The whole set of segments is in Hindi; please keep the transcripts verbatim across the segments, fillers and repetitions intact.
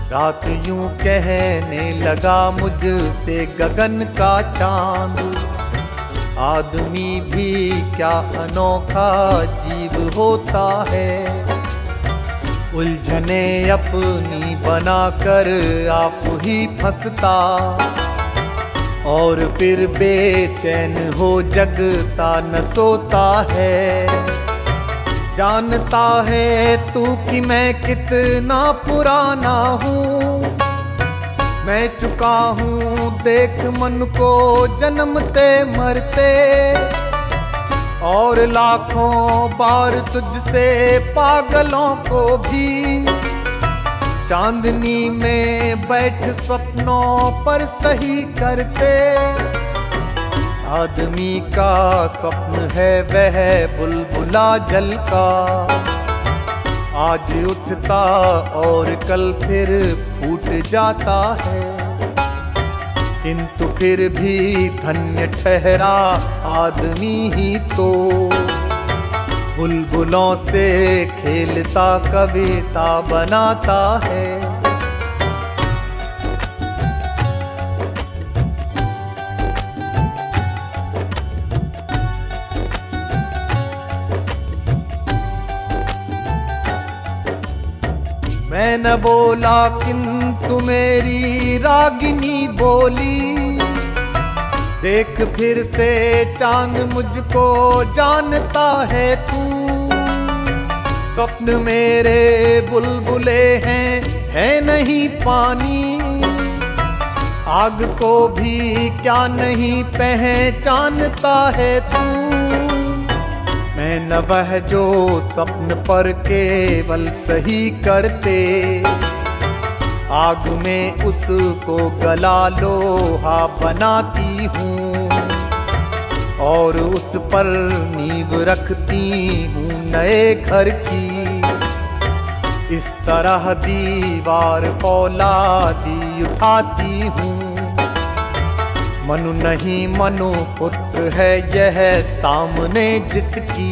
रात यूं कहने लगा मुझसे गगन का चांद, आदमी भी क्या अनोखा जीव होता है। उलझने अपनी बनाकर आप ही फंसता, और फिर बेचैन हो जगता न सोता है। जानता है तू कि मैं कितना पुराना हूँ, मैं चुका हूँ देख मन को जन्मते मरते, और लाखों बार तुझसे पागलों को भी चांदनी में बैठ सपनों पर सही करते। आदमी का स्वप्न है वह बुलबुला जल का, आज उठता और कल फिर फूट जाता है। किंतु फिर भी धन्य ठहरा आदमी ही तो, बुलबुलों से खेलता कविता बनाता है। मैं न बोला किंतु मेरी रागिनी बोली, देख फिर से चांद मुझको जानता है तू। स्वप्न मेरे बुलबुले हैं, है नहीं पानी, आग को भी क्या नहीं पहचानता है तू। मैं न वह जो स्वप्न पर केवल सही करते, आग में उसको गला लोहा बनाती हूँ, और उस पर नींव रखती हूँ नए घर की। इस तरह दीवार फौलादी उठाती हूँ, मनु नहीं मनु पुत्र है यह सामने जिसकी,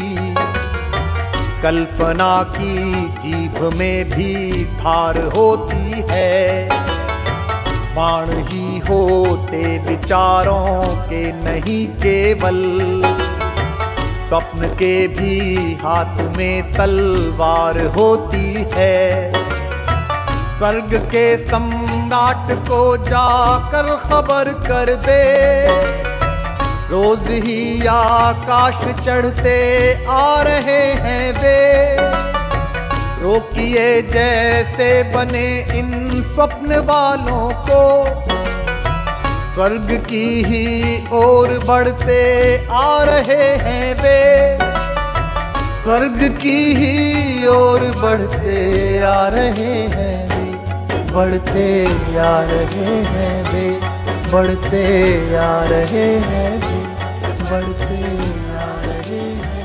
कल्पना की जीभ में भी धार होती है। बाण ही होते विचारों के नहीं केवल, स्वप्न के भी हाथ में तलवार होती है। स्वर्ग के सम्राट को जाकर खबर कर दे, रोज ही आकाश चढ़ते आ रहे हैं वे। रोकिए जैसे बने इन स्वप्न वालों को, स्वर्ग की ही ओर बढ़ते आ रहे हैं वे। स्वर्ग की ही ओर बढ़ते आ रहे हैं वे, बढ़ते आ रहे हैं वे, बढ़ते आ रहे हैं वे, बढ़ते आ रहे हैं।